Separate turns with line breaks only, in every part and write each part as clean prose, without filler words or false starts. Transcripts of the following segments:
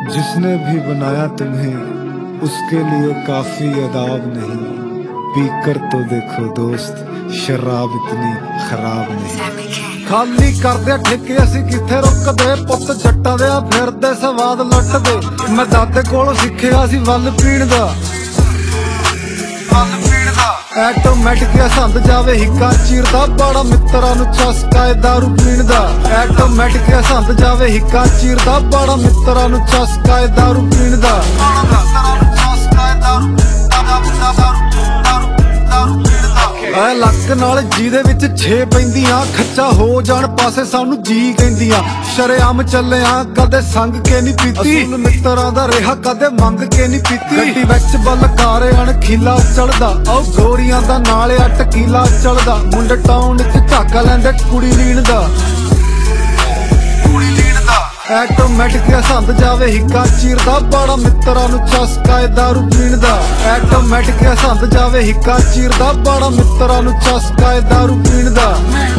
जिसने भी बनाया तुम्हें उसके लिए काफी अदाब नहीं, पीकर तो देखो दोस्त शराब इतनी खराब नहीं। खाली करदे ठेके असी किथे रुकदे, पुत जट्टां दे फिरदे स्वाद लुटदे। मैं दादे कोलों सिक्खिया सी वल पीण दा, ਐਟੋਮੈਟਿਕ ਸੰਦ ਜਾਵੇ ਹਿੱਕਾ ਚੀਰਦਾ, ਬੜਾ ਮਿੱਤਰਾਂ ਨੂੰ ਚਸਕਾ ਏ ਦਾਰੂ ਪੀਣ ਦਾ। ਐਟੋਮੈਟਿਕ ਸੰਦ ਜਾਵੇ ਹਿੱਕਾ ਚੀਰਦਾ, ਬੜਾ ਮਿੱਤਰਾਂ ਨੂੰ ਚਸਕਾ ਏ ਦਾਰੂ ਪੀਣ ਦਾ। ਐ ਲੱਕ ਨਾਲ ਜਿਹਦੇ ਵਿੱਚ 6 ਪੈਂਦੀਆਂ, ਖੱਚਾ ਹੋ ਜਾਣ ਪਾਸੇ ਸਾਨੂੰ ਜੀ ਕਹਿੰਦੀਆਂ। ਸ਼ਰੇਆਮ ਚੱਲਿਆ ਕਦੇ ਸੰਗ ਕੇ ਨਹੀਂ ਪੀਤੀ, ਅਸੂਲ ਮਿੱਤਰਾਂ ਦਾ ਰਿਹਾ ਕਦੇ ਮੰਗ ਕੇ ਨਹੀਂ ਪੀਤੀ। ਗੱਡੀ ਵਿੱਚ ਬਲਕਾਰੇ ਅਣਖੀਲਾ ਚੜਦਾ, ਉਹ ਗੋਰੀਆਂ ਦਾ ਨਾਲ ਆ ਟਕੀਲਾ ਚੜਦਾ। ਮੁੰਡੇ ਟਾਊਨ 'ਚ ਝਾਕਾ ਲੈਂਦੇ ਕੁੜੀ ਲੀਣ ਦਾ। ਐਟੋਮੈਟਿਕ ਸੰਦ ਜਾਵੇ ਹਿੱਕਾ ਚੀਰਦਾ, ਬੜਾ ਮਿੱਤਰਾਂ ਨੂੰ ਚਸਕਾ ਏ ਦਾਰੂ ਪੀਣ ਦਾ। ਐਟੋਮੈਟਿਕ ਸੰਦ ਜਾਵੇ ਹਿੱਕਾ ਚੀਰਦਾ, ਬੜਾ ਮਿੱਤਰਾਂ ਨੂੰ ਚਸਕਾ ਏ ਦਾਰੂ ਪੀਣ ਦਾ।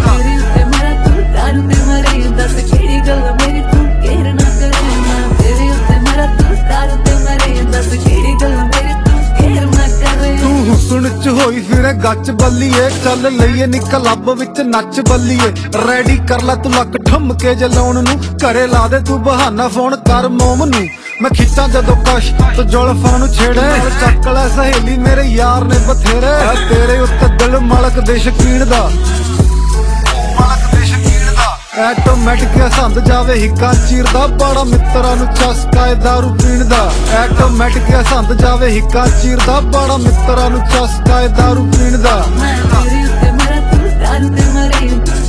ਹੁਸਨ ਚ ਹੋਈ ਫਿਰੇ ਗੱਚ ਬੱਲੀਏ, ਚੱਲ ਲਈਏ ਨੀ ਕਲੱਬ ਵਿੱਚ ਨੱਚ ਬੱਲੀਏ। ਰੈਡੀ ਕਰ ਲੈ ਤੂੰ ਲੱਕ ਠਮਕੇ ਜਲਾਉਣ ਨੂੰ, ਘਰੇ ਲਾ ਦੇ ਤੂੰ ਬਹਾਨਾ ਫੋਨ ਕਰ ਮੋਮ ਨੂੰ। ਮੈਂ ਖਿੱਚਾਂ ਜਦੋਂ ਕਸ਼ ਤੂੰ ਜ਼ੁਲਫਾਂ ਨੂੰ ਛੇੜੇ, ਚੱਕ ਲੈ ਸਹੇਲੀ ਮੇਰੇ ਯਾਰ ਨੇ ਬਥੇਰੇ। ਤੇਰੇ ਉੱਤੇ ਦਿਲ ਮਲਕ ਦੇ ਸ਼ਕੀਨ ਦਾ। ਐਟੋਮੈਟਿਕ ਸੰਦ ਜਾਵੇ ਹਿੱਕਾ ਚੀਰਦਾ, ਬੜਾ ਮਿੱਤਰਾਂ ਨੂੰ ਚਸਕਾ ਏ ਦਾਰੂ ਪੀਣ ਦਾ। ਐਟੋਮੈਟਿਕ ਸੰਦ ਜਾਵੇ ਹਿੱਕਾ ਚੀਰਦਾ, ਬੜਾ ਮਿੱਤਰਾਂ ਨੂੰ ਚਸਕਾ ਏ ਦਾਰੂ ਪੀਣ ਦਾ।